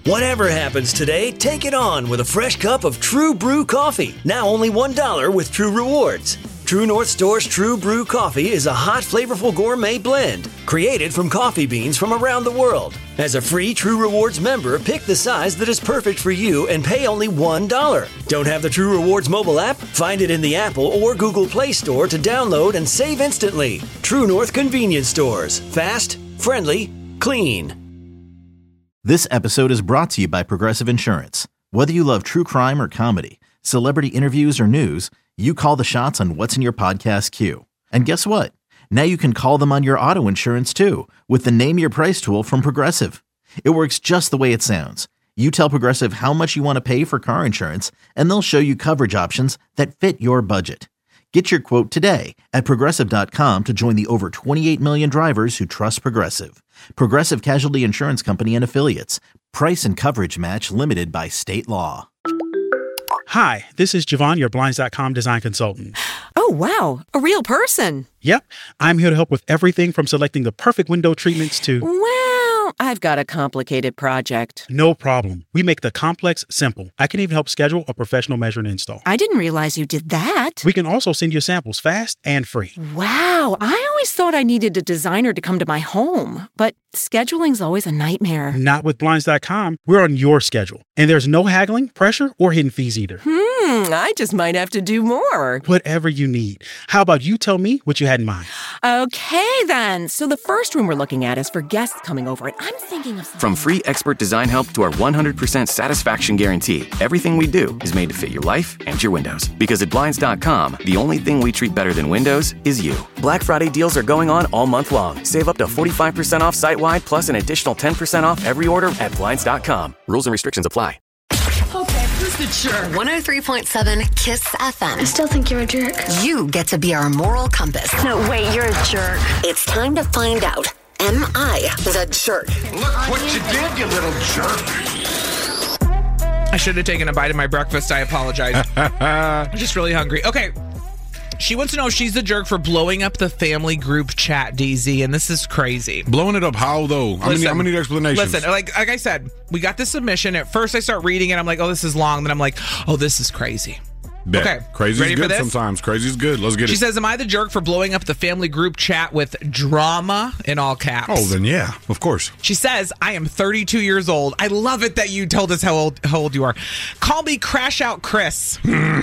Whatever happens today, take it on with a fresh cup of True Brew coffee. Now only $1 with True Rewards. True North Store's True Brew coffee is a hot, flavorful gourmet blend created from coffee beans from around the world. As a free True Rewards member, pick the size that is perfect for you and pay only $1. Don't have the True Rewards mobile app? Find it in the Apple or Google Play Store to download and save instantly. True North Convenience Stores. Fast, friendly, clean. This episode is brought to you by Progressive Insurance. Whether you love true crime or comedy, celebrity interviews or news, you call the shots on what's in your podcast queue. And guess what? Now you can call them on your auto insurance too with the Name Your Price tool from Progressive. It works just the way it sounds. You tell Progressive how much you want to pay for car insurance, and they'll show you coverage options that fit your budget. Get your quote today at Progressive.com to join the over 28 million drivers who trust Progressive. Progressive Casualty Insurance Company and Affiliates. Price and coverage match limited by state law. Hi, this is Javon, your Blinds.com design consultant. Oh, wow. A real person. Yep. I'm here to help with everything from selecting the perfect window treatments to... Well, I've got a complicated project. No problem. We make the complex simple. I can even help schedule a professional measure and install. I didn't realize you did that. We can also send you samples fast and free. Wow. I always thought I needed a designer to come to my home, but scheduling's always a nightmare. Not with Blinds.com. We're on your schedule. And there's no haggling, pressure, or hidden fees either. I just might have to do more. Whatever you need. How about you tell me what you had in mind? Okay, then. So the first room we're looking at is for guests coming over, and I'm thinking of something... From free expert design help to our 100% satisfaction guarantee, everything we do is made to fit your life and your windows. Because at Blinds.com, the only thing we treat better than windows is you. Black Friday deals are going on all month long. Save up to 45% off site-wide, plus an additional 10% off every order at Blinds.com. Rules and restrictions apply. Okay, who's the jerk? 103.7 KISS FM. I still think you're a jerk. You get to be our moral compass. No, wait, you're a jerk. It's time to find out. Am I the jerk? Look what you did, you little jerk. I should have taken a bite of my breakfast. I apologize. I'm just really hungry. Okay. She wants to know if she's the jerk for blowing up the family group chat, DZ, and this is crazy. Blowing it up how, though? I'm going to need explanations. Listen, like I said, we got this submission. At first, I start reading it. I'm like, oh, this is long. Then I'm like, oh, this is crazy. Bet. Okay. Crazy Ready is good for this? sometimes. Crazy is good. Let's get it. She says, am I the jerk for blowing up the family group chat with drama in all caps? Oh, then yeah, of course. She says, I am 32 years old. I love it that you told us how old you are. Call me Crash Out Chris.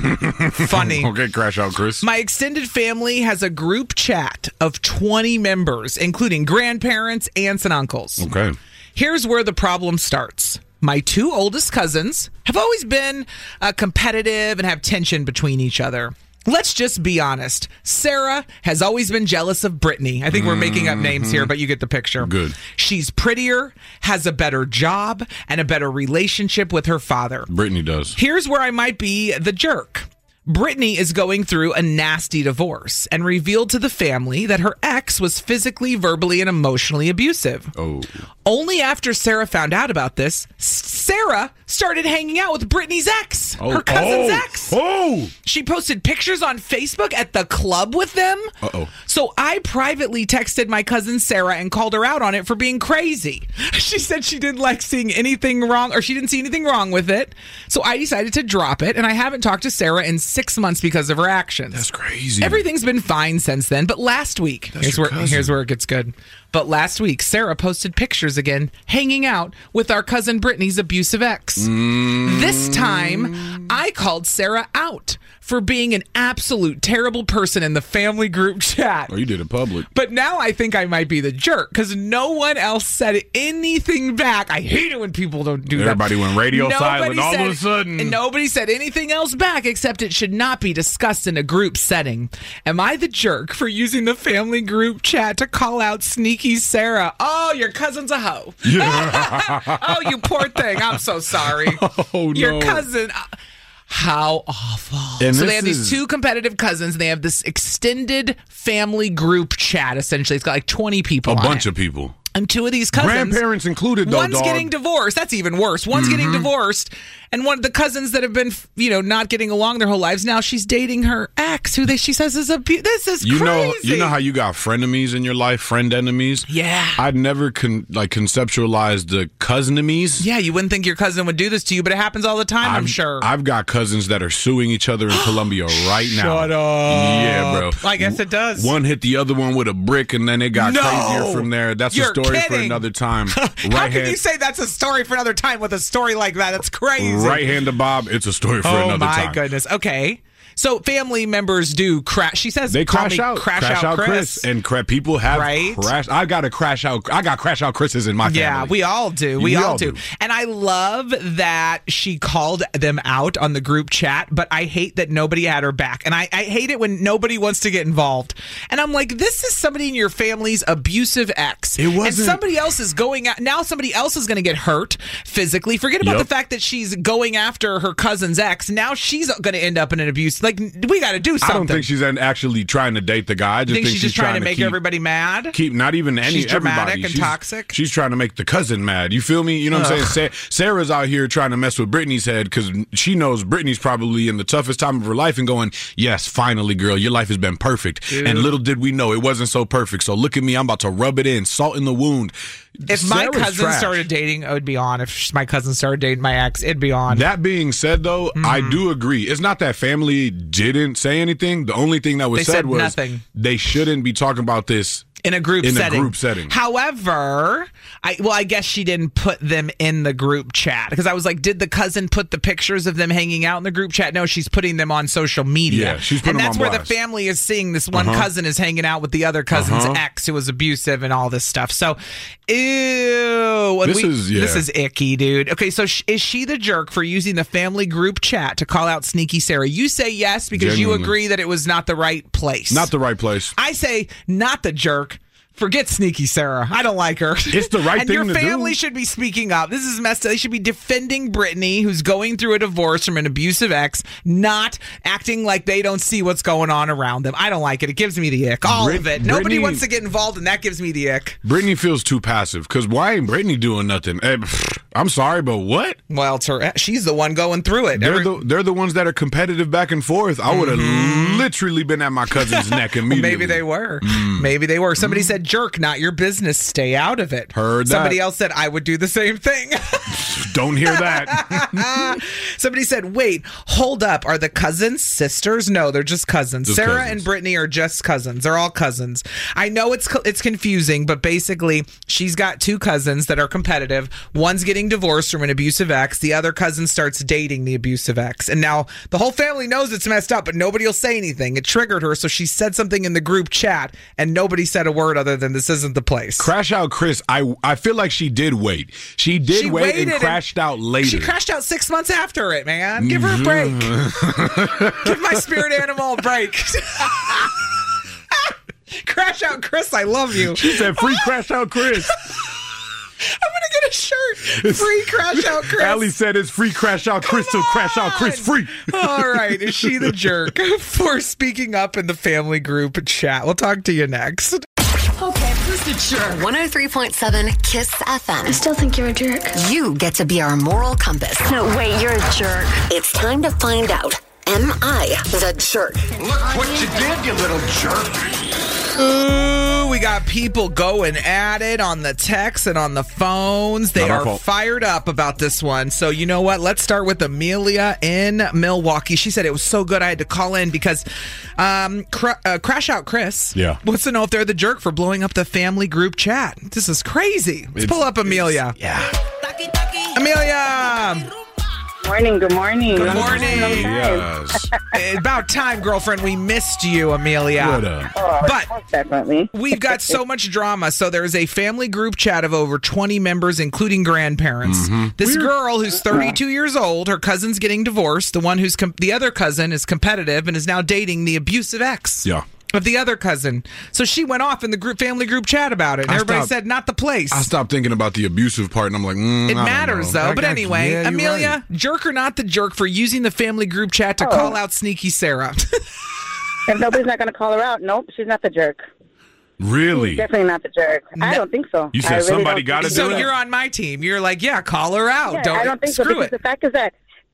Funny. Okay, Crash Out Chris. My extended family has a group chat of 20 members, including grandparents, aunts, and uncles. Okay. Here's where the problem starts. My two oldest cousins have always been competitive and have tension between each other. Let's just be honest. Sarah has always been jealous of Brittany. I think we're making up names here, but you get the picture. Good. She's prettier, has a better job, and a better relationship with her father. Brittany does. Here's where I might be the jerk. Brittany is going through a nasty divorce and revealed to the family that her ex was physically, verbally, and emotionally abusive. Oh. Only after Sarah found out about this, Sarah started hanging out with Brittany's ex, her cousin's ex. Oh! She posted pictures on Facebook at the club with them. Uh-oh. So I privately texted my cousin Sarah and called her out on it for being crazy. She said she didn't like seeing anything wrong, or she didn't see anything wrong with it. So I decided to drop it, and I haven't talked to Sarah in 6 months because of her actions. That's crazy. Everything's been fine since then, but last week, here's where it gets good. But last week, Sarah posted pictures again, hanging out with our cousin Brittany's abusive ex. This time, I called Sarah out for being an absolute terrible person in the family group chat. Oh, you did it public. But now I think I might be the jerk because no one else said anything back. I hate it when people don't do that. Everybody went radio silent all of a sudden. And nobody said anything else back except it should not be discussed in a group setting. Am I the jerk for using the family group chat to call out sneaky Sarah? Oh, your cousin's a hoe. Yeah. Oh, you poor thing. I'm so sorry. Oh, no. Your cousin... How awful. And so they have these two competitive cousins, and they have this extended family group chat, essentially. It's got like 20 people on it. A bunch of people. And two of these cousins... Grandparents included, though, One's dog. getting divorced. That's even worse. One's getting divorced, And one of the cousins that have been, not getting along their whole lives, now she's dating her ex, who she says is this is crazy. You know how you got frenemies in your life, friend enemies? Yeah. I'd never conceptualized the cousinemies. Yeah, you wouldn't think your cousin would do this to you, but it happens all the time, I'm sure. I've got cousins that are suing each other in Colombia right now. Shut up. Yeah, bro. I guess it does. One hit the other one with a brick, and then it got crazier from there. That's a story for another time. How can you say that's a story for another time with a story like that? That's crazy. Right hand to Bob, it's a story for another time. Oh, my goodness. Okay. So family members do crash. She says they crash out. Crash out Chris. And people have crashed. I got crash out Chris's in my family. Yeah, we all do. We all do. And I love that she called them out on the group chat, but I hate that nobody had her back. And I hate it when nobody wants to get involved. And I'm like, this is somebody in your family's abusive ex. It wasn't. And somebody else is going out. Now somebody else is going to get hurt physically. Forget about the fact that she's going after her cousin's ex. Now she's going to end up in an abuse. Like, we got to do something. I don't think she's actually trying to date the guy. I just think she's just trying to make everybody mad. Not even she's dramatic everybody. And toxic. She's trying to make the cousin mad. You feel me? You know what I'm saying? Sarah's out here trying to mess with Brittany's head because she knows Brittany's probably in the toughest time of her life and going, yes, finally, girl, your life has been perfect. Dude. And little did we know it wasn't so perfect. So look at me. I'm about to rub it in. Salt in the wound. If my cousin started dating, it would be on. If my cousin started dating my ex, it'd be on. That being said, though, I do agree. It's not that family didn't say anything. The only thing that was said was nothing. They shouldn't be talking about this in a group setting. However, I guess she didn't put them in the group chat because I was like, did the cousin put the pictures of them hanging out in the group chat? No, she's putting them on social media. Yeah, she's putting them on And that's where the family is seeing this one cousin is hanging out with the other cousin's ex who was abusive and all this stuff. So, ew. This is icky, dude. Okay, so is she the jerk for using the family group chat to call out Sneaky Sarah? You say yes because you agree that it was not the right place. Not the right place. I say not the jerk. Forget Sneaky Sarah. I don't like her. It's the right thing to do. And your family should be speaking up. This is messed up. They should be defending Brittany, who's going through a divorce from an abusive ex, not acting like they don't see what's going on around them. I don't like it. It gives me the ick. All of it. Nobody wants to get involved, and that gives me the ick. Brittany feels too passive, because why ain't Brittany doing nothing? I'm sorry, but what? Well, she's the one going through it. They're the ones that are competitive back and forth. I would have literally been at my cousin's neck immediately. Well, maybe they were. Maybe they were. Somebody said, jerk, not your business. Stay out of it. Heard that. Somebody else said, I would do the same thing. Don't hear that. Somebody said, wait, hold up. Are the cousins sisters? No, they're just cousins. Just Sarah cousins. and Brittany are just cousins. They're all cousins. I know it's confusing, but basically she's got two cousins that are competitive. One's getting divorced from an abusive ex. The other cousin starts dating the abusive ex. And now the whole family knows it's messed up, but nobody will say anything. It triggered her, so she said something in the group chat, and nobody said a word other than this isn't the place. Crash out Chris, I feel like she did wait. She did wait and crashed out later. She crashed out 6 months after it, man. Give her a break. Give my spirit animal a break. Crash out Chris, I love you. She said free Crash out Chris. I'm going to get a shirt. Free Crash Out Chris. Allie said it's free Crash Out Chris, so Crash Out Chris free. All right. Is she the jerk for speaking up in the family group chat? We'll talk to you next. Okay, who's the jerk? 103.7 KISS FM. I still think you're a jerk. You get to be our moral compass. No, wait, you're a jerk. It's time to find out. Am I the jerk? Look what you did, you little jerk. Ooh, we got people going at it on the texts and on the phones. They are fired up about this one. So you know what? Let's start with Amelia in Milwaukee. She said it was so good I had to call in because Crash Out Chris wants to know if they're the jerk for blowing up the family group chat. This is crazy. Let's pull up Amelia. Amelia! Good morning. Good morning. Yes. About time, girlfriend. We missed you, Amelia. But most definitely. We've got so much drama. So there's a family group chat of over 20 members, including grandparents. This girl who's 32 years old, her cousin's getting divorced. The one who's the other cousin is competitive and is now dating the abusive ex. Of the other cousin. So she went off in the family group chat about it. And everybody said, not the place. I stopped thinking about the abusive part, and I'm like, it matters, though. But anyway, Amelia, jerk or not the jerk for using the family group chat to call out Sneaky Sarah? If nobody's not going to call her out, nope, she's not the jerk. Really? She's definitely not the jerk. I don't think so. You said somebody got to do it? So you're on my team. You're like, yeah, call her out. Yeah, I don't think so, because the fact is that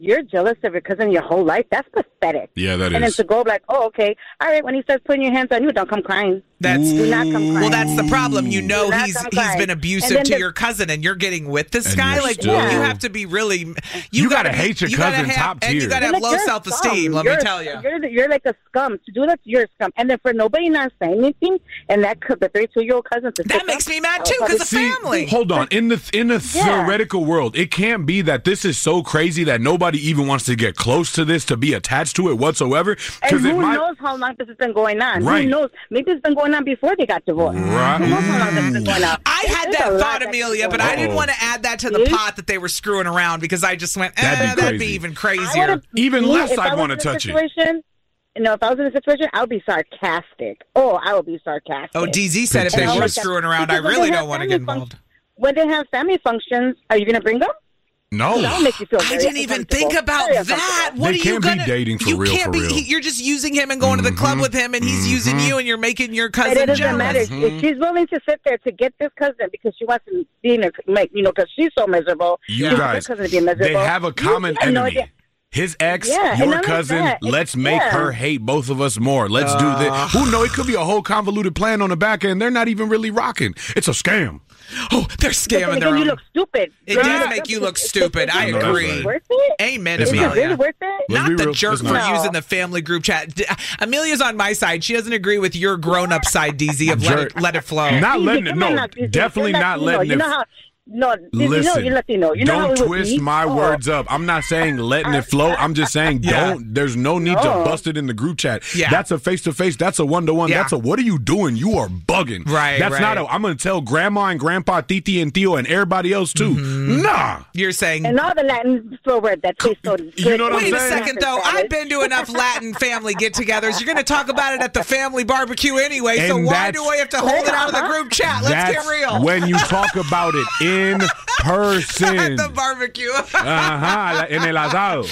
you're jealous of your cousin your whole life. That's pathetic. Yeah, that and is. then to go like, oh, okay, all right. When he starts putting your hands on you, don't come crying. Do not come crying. Well, that's the problem. You know, Do not he's come crying. been abusive to your cousin, and you're getting with this And guy. you're Like, still- you have to be really. You gotta hate your cousin top and you tier. gotta have Like, low you're a self-esteem. scum. Let me tell you. You're like a scum. To do that, you're a scum. And then for nobody not saying anything, and the 32-year-old cousin to That makes me mad too, because of family. Hold on. In the theoretical world, it can't be that this is so crazy that nobody even wants to get close to this, to be attached to it whatsoever. And who knows how long this has been going on? Right. Who knows? Maybe it's been going on before they got divorced. Right. Who knows how long this has been going on? I had There's that a lot thought, that Amelia, can but go I on. didn't want to add that to the pot that they were screwing around because I just went, that'd be even crazier. Even less If I I'd was want to in a touch it. situation, No, if I was in a situation, I would be sarcastic. Oh, I would be sarcastic. Oh, DZ said if they were screwing around, I really don't want to get involved. When they have family functions, are you going to bring them? No. That'll make you feel I very didn't even think about Very that. uncomfortable. What They are you can't be gonna, dating for you real, can't for be, real. You're just using him and going to the club with him, and he's using you, and you're making your But cousin it doesn't jealous. matter. If she's willing to sit there to get this cousin because she wants to be in a, because she's so miserable. You she wants guys, her cousin to be miserable. they have a common You know, enemy. His ex, Yeah, and your not only cousin, that, let's make yeah. her hate both of us more. Let's do this. Who knows? It could be a whole convoluted plan on the back end. They're not even really rocking. It's a scam. Oh, they're scamming their you own. look stupid. It Girl, does make you look stupid. I No, that's agree. right. Worth it? Amen, Is it Amelia. really worth it? Let's Not be the real. jerk It's for not. using the family group chat. Amelia's on my side. She doesn't agree with your grown-up side, DZ, of let it flow. Not letting it. Come on No, now, DZ. definitely You're not Latino. letting You it. know how? No, Listen, you're Latino. You know how don't it would twist be? my Oh. words up. I'm not saying letting it flow. I'm just saying don't. There's no need to bust it in the group chat. Yeah. That's a face-to-face. That's a one-to-one. Yeah. That's a what are you doing? You are bugging. Right, That's right. not a I'm going to tell grandma and grandpa, Titi and Theo and everybody else too. Mm-hmm. Nah. You're saying... And all the Latin forward that tastes so good. You know what I'm Wait a saying? second, though. I've been to enough Latin family get-togethers. You're going to talk about it at the family barbecue anyway, so And why that's- do I have to hold it out of the group chat? Let's get real. When you talk about it in person. At the barbecue. Ajá, en el asado.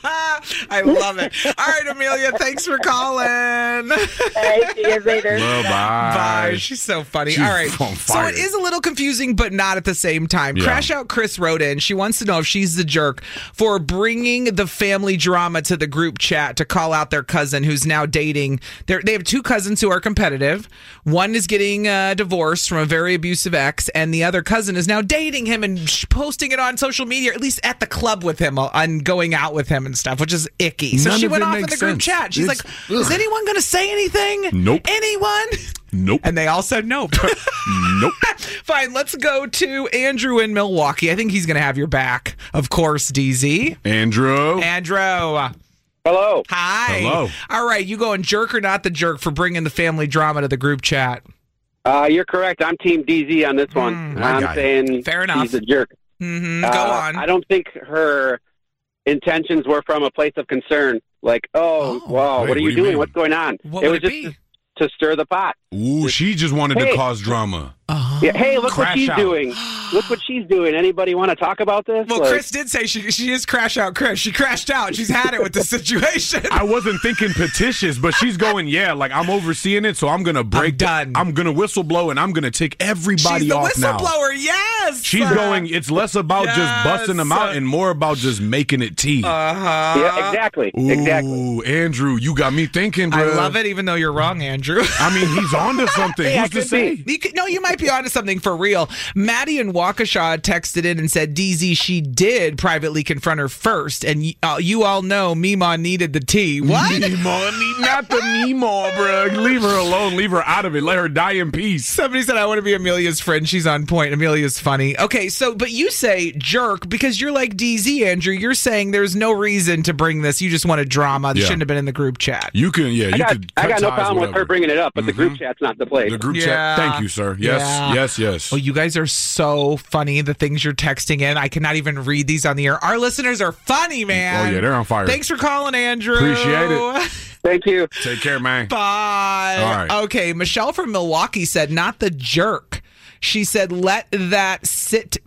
I love it. All right, Amelia, thanks for calling. Hey, see you later. Well, bye. Bye. She's so funny. She's All right. on So fire. it is a little confusing, but not at the same time. Yeah. Crash Out Chris wrote in. She wants to know if she's the jerk for bringing the family drama to the group chat to call out their cousin who's now dating. They have two cousins who are competitive. One is getting divorced from a very abusive ex, and the other cousin is now dating him and posting it on social media, or at least at the club with him and going out with him and stuff, which is icky. So None she of went it off in makes the group sense. chat. She's It's- like, is anyone going to say anything? Nope. Anyone? Nope. And they all said nope. Nope. Fine, let's go to Andrew in Milwaukee. I think he's going to have your back. Of course, DZ. Andrew. Andrew. Hello. Hi. Hello. All right, you going jerk or not the jerk for bringing the family drama to the group chat? You're correct. I'm Team DZ on this one. my I'm guy. saying Fair enough. she's a jerk. Mm-hmm. Go on. I don't think her intentions were from a place of concern. Like, wow, Wait, what are what do you you doing? mean? What's going on? What it would was it just be? to stir the pot. Ooh, she just wanted to Hey. cause drama. Yeah, hey, look Crash what she's out. doing. Look what she's doing. Anybody want to talk about this? Well, Like, Chris did say she is Crash Out Chris. She crashed out. She's had it with the situation. I wasn't thinking petitious, but she's going, like I'm overseeing it, so I'm gonna break. done. I'm gonna whistle blow, and I'm gonna tick everybody She's the off now. whistleblower, yes. She's going. It's less about just busting them out Yes. and more about just making it tea. yeah, exactly. Exactly. Ooh, Andrew, you got me thinking, bro. I love it, even though you're wrong, Andrew. I mean, he's onto something. Hey, I Who's to could say? be. You might be onto something for real. Maddie in Waukesha texted in and said, DZ, she did privately confront her first, and you all know Meemaw needed the tea. What? Meemaw, not the Meemaw, bro. Leave her alone. Leave her out of it. Let her die in peace. Somebody said, I want to be Amelia's friend. She's on point. Amelia's funny. Okay, so, but you say jerk because you're like DZ, Andrew. You're saying there's no reason to bring this. You just want a drama that Yeah. shouldn't have been in the group chat. You can, you I could. got cut no ties, problem with whatever. her bringing it up, but the group chat's not the place. The group Yeah. chat. Thank you, sir. Yes, Yeah. yes. Oh, you guys are so funny. The things you're texting in, I cannot even read these on the air. Our listeners are funny, man. Oh, yeah, they're on fire. Thanks for calling, Andrew. Appreciate it. Thank you. Take care, man. Bye. All right. Okay, Michelle from Milwaukee said, not the jerk. She said, let that sit.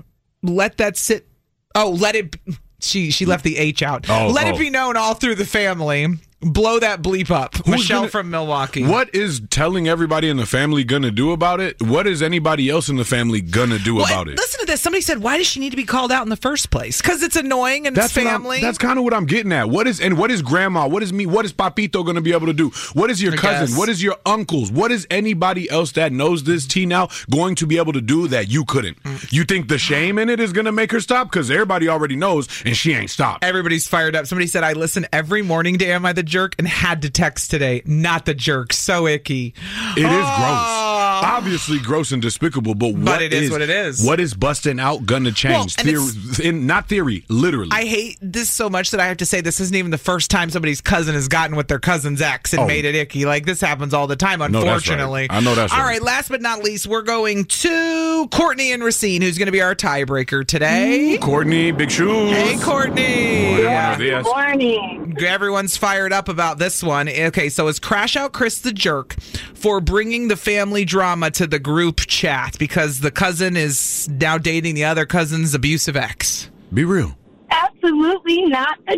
Oh, let it. She left the H out. Let it be known all through the family Blow that bleep up. Michelle from Milwaukee. What is telling everybody in the family gonna do about it? What is anybody else in the family gonna do about it? Listen to this. Somebody said, why does she need to be called out in the first place? Because it's annoying and it's family. That's kind of what I'm getting at. What is grandma? What is me? What is Papito gonna be able to do? What is your cousin? What is your uncles? What is anybody else that knows this tea now going to be able to do that you couldn't? You think the shame in it is gonna make her stop? Because everybody already knows and she ain't stopped. Everybody's fired up. Somebody said, I listen every morning to Am I the Jerk and had to text today. Not the jerk. So icky. It is gross. Obviously gross and despicable, but it is what it is. What is busting out gonna change? Not theory, literally. I hate this so much that I have to say this isn't even the first time somebody's cousin has gotten with their cousin's ex and made it icky. Like, this happens all the time, unfortunately. I know that's right. All right, last but not least, we're going to Courtney and Racine, who's going to be our tiebreaker today. Courtney, big shoes. Hey, Courtney. Good morning. Everyone's fired up about this one. Okay, so is Crash Out Chris the jerk for bringing the family drama to the group chat because the cousin is now dating the other cousin's abusive ex? Be real. Absolutely not a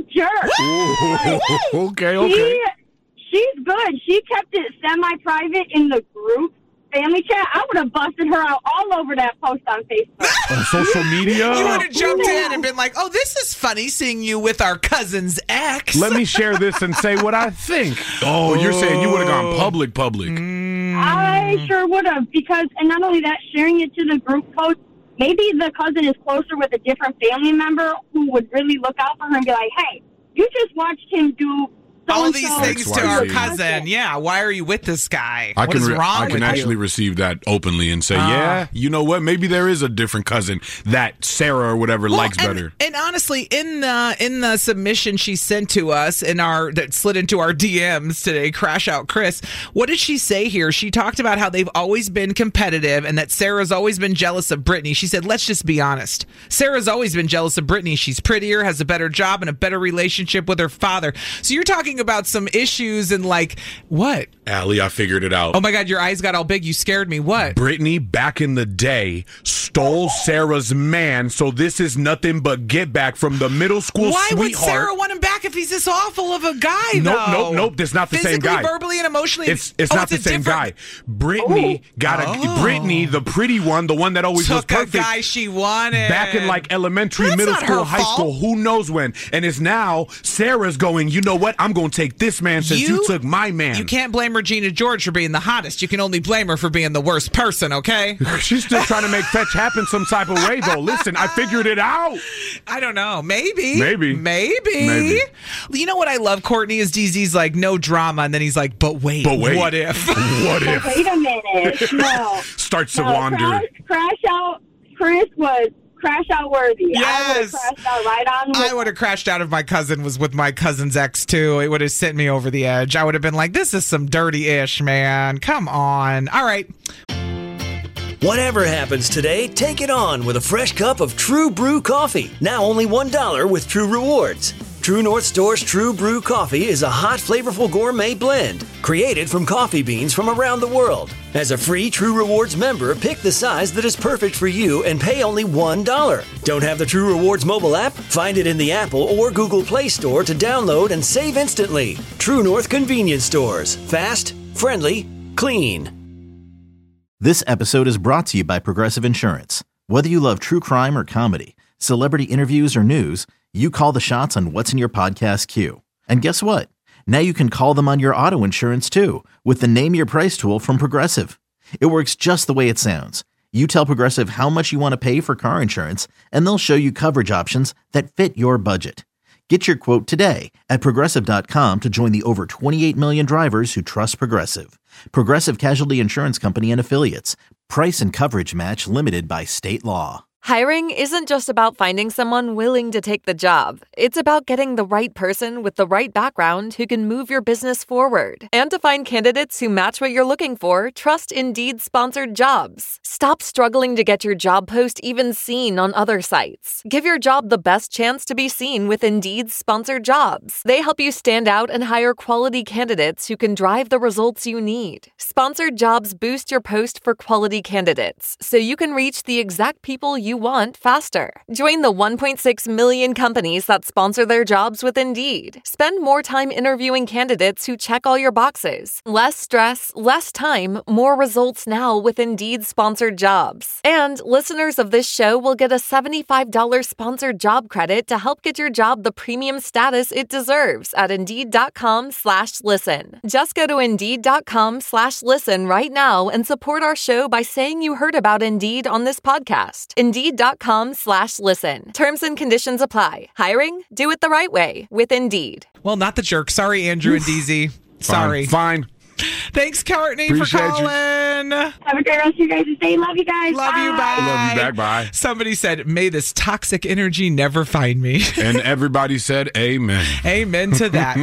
jerk. Okay. She's good. She kept it semi-private in the group family chat. I would have busted her out all over that post on Facebook. On social media? You would have jumped in and been like, oh, this is funny seeing you with our cousin's ex. Let me share this and say what I think. Oh, you're saying you would have gone public. I sure would have, because, and not only that, sharing it to the group post, maybe the cousin is closer with a different family member who would really look out for her and be like, hey, you just watched him do all these things to our cousin. Yeah, why are you with this guy? What is wrong with you? I can actually receive that openly and say, yeah, you know what? Maybe there is a different cousin that Sarah or whatever likes better. And honestly, in the submission she sent to us that slid into our DMs today, Crash Out Chris, what did she say here? She talked about how they've always been competitive and that Sarah's always been jealous of Brittany. She said, let's just be honest. Sarah's always been jealous of Brittany. She's prettier, has a better job, and a better relationship with her father. So you're talking about some issues and like, what? Allie, I figured it out. Oh my God, your eyes got all big. You scared me. What? Brittany, back in the day, stole Sarah's man, so this is nothing but get back from the middle school sweetheart. Why would Sarah want him back if he's this awful of a guy, though? Nope. That's not the same guy. Physically, verbally, and emotionally? It's not the same guy. Brittany Brittany, the pretty one, the one that always was perfect. Took a guy she wanted. Back in like elementary, middle school, high school, who knows when. And it's now Sarah's going, you know what? I'm going to take this man since you took my man. You can't blame Regina George for being the hottest. You can only blame her for being the worst person, okay? She's still trying to make fetch happen some type of way, though. Listen, I figured it out. I don't know. Maybe. You know what I love, Courtney, is DZ's like, no drama, and then he's like, but wait, what if? What if? Wait a minute. No. Starts to wander. Crash Out Chris was crash out worthy. Yes. I would have crashed out right on. I would have crashed out if my cousin was with my cousin's ex too. It would have sent me over the edge. I would have been like, this is some dirty-ish, man. Come on. All right. Whatever happens today, take it on with a fresh cup of True Brew coffee. Now only $1 with True Rewards. True North Store's True Brew coffee is a hot, flavorful gourmet blend created from coffee beans from around the world. As a free True Rewards member, pick the size that is perfect for you and pay only $1. Don't have the True Rewards mobile app? Find it in the Apple or Google Play Store to download and save instantly. True North Convenience Stores. Fast, friendly, clean. This episode is brought to you by Progressive Insurance. Whether you love true crime or comedy, celebrity interviews or news, you call the shots on what's in your podcast queue. And guess what? Now you can call them on your auto insurance too with the Name Your Price tool from Progressive. It works just the way it sounds. You tell Progressive how much you want to pay for car insurance, and they'll show you coverage options that fit your budget. Get your quote today at Progressive.com to join the over 28 million drivers who trust Progressive. Progressive Casualty Insurance Company and Affiliates. Price and coverage match limited by state law. Hiring isn't just about finding someone willing to take the job. It's about getting the right person with the right background who can move your business forward. And to find candidates who match what you're looking for, trust Indeed-sponsored jobs. Stop struggling to get your job post even seen on other sites. Give your job the best chance to be seen with Indeed-sponsored jobs. They help you stand out and hire quality candidates who can drive the results you need. Sponsored jobs boost your post for quality candidates, so you can reach the exact people you you want faster. Join the 1.6 million companies that sponsor their jobs with Indeed. Spend more time interviewing candidates who check all your boxes. Less stress, less time, more results now with Indeed sponsored jobs. And listeners of this show will get a $75 sponsored job credit to help get your job the premium status it deserves at Indeed.com/listen. Just go to Indeed.com/listen right now and support our show by saying you heard about Indeed on this podcast. Indeed.com/listen. Terms and conditions apply. Hiring? Do it the right way with Indeed. Well, not the jerk. Sorry, Andrew and DZ. Sorry. Fine. Thanks, Courtney, Appreciate for calling. Have a great rest of your guys' day. Love you guys. Love you. Bye. Love you back. Bye. Somebody said, may this toxic energy never find me. And everybody said, amen. Amen to that.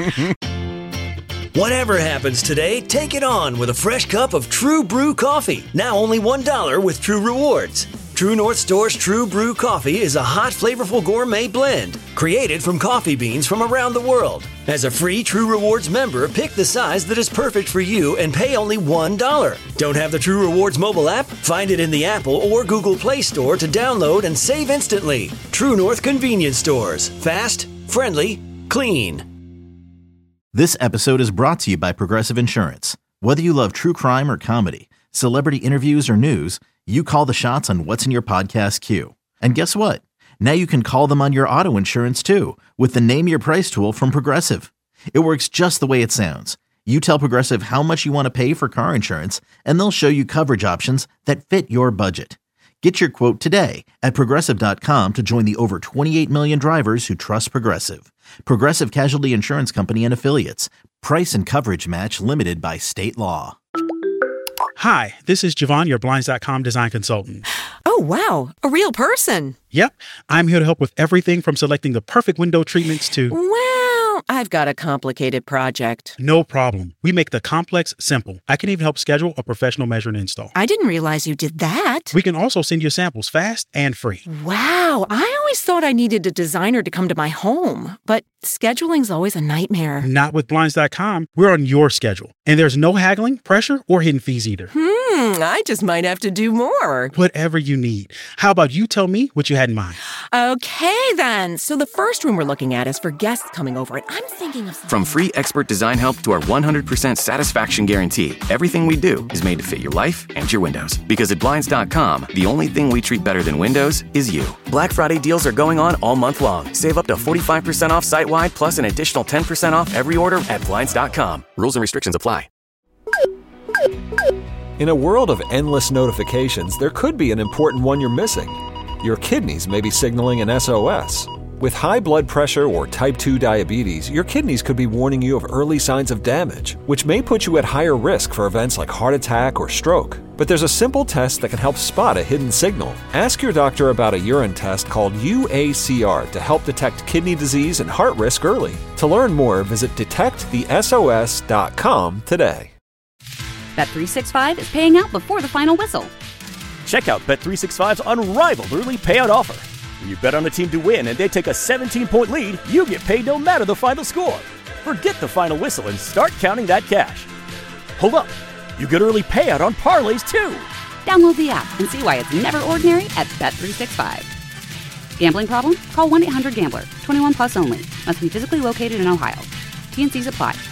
Whatever happens today, take it on with a fresh cup of True Brew coffee. Now only $1 with True Rewards. True North Store's True Brew coffee is a hot, flavorful gourmet blend created from coffee beans from around the world. As a free True Rewards member, pick the size that is perfect for you and pay only $1. Don't have the True Rewards mobile app? Find it in the Apple or Google Play Store to download and save instantly. True North Convenience Stores. Fast, friendly, clean. This episode is brought to you by Progressive Insurance. Whether you love true crime or comedy, celebrity interviews or news, you call the shots on what's in your podcast queue. And guess what? Now you can call them on your auto insurance too with the Name Your Price tool from Progressive. It works just the way it sounds. You tell Progressive how much you want to pay for car insurance, and they'll show you coverage options that fit your budget. Get your quote today at Progressive.com to join the over 28 million drivers who trust Progressive. Progressive Casualty Insurance Company and Affiliates. Price and coverage match limited by state law. Hi, this is Javon, your Blinds.com design consultant. Oh, wow. A real person. Yep. I'm here to help with everything from selecting the perfect window treatments to... Well, I've got a complicated project. No problem. We make the complex simple. I can even help schedule a professional measure and install. I didn't realize you did that. We can also send you samples fast and free. Wow. I always thought I needed a designer to come to my home, but scheduling's always a nightmare. Not with Blinds.com. We're on your schedule. And there's no haggling, pressure, or hidden fees either. I just might have to do more. Whatever you need. How about you tell me what you had in mind? Okay, then. So the first room we're looking at is for guests coming over, and I'm thinking of... From free expert design help to our 100% satisfaction guarantee, everything we do is made to fit your life and your windows. Because at Blinds.com, the only thing we treat better than windows is you. Black Friday deals are going on all month long. Save up to 45% off site-wide, plus an additional 10% off every order at Blinds.com. Rules and restrictions apply. In a world of endless notifications, there could be an important one you're missing. Your kidneys may be signaling an SOS. With high blood pressure or type 2 diabetes, your kidneys could be warning you of early signs of damage, which may put you at higher risk for events like heart attack or stroke. But there's a simple test that can help spot a hidden signal. Ask your doctor about a urine test called UACR to help detect kidney disease and heart risk early. To learn more, visit detectthesos.com today. Bet365 is paying out before the final whistle. Check out Bet365's unrivaled early payout offer. When you bet on a team to win and they take a 17-point lead, you get paid no matter the final score. Forget the final whistle and start counting that cash. Hold up. You get early payout on parlays, too. Download the app and see why it's never ordinary at Bet365. Gambling problem? Call 1-800-GAMBLER. 21 plus only. Must be physically located in Ohio. T&Cs apply.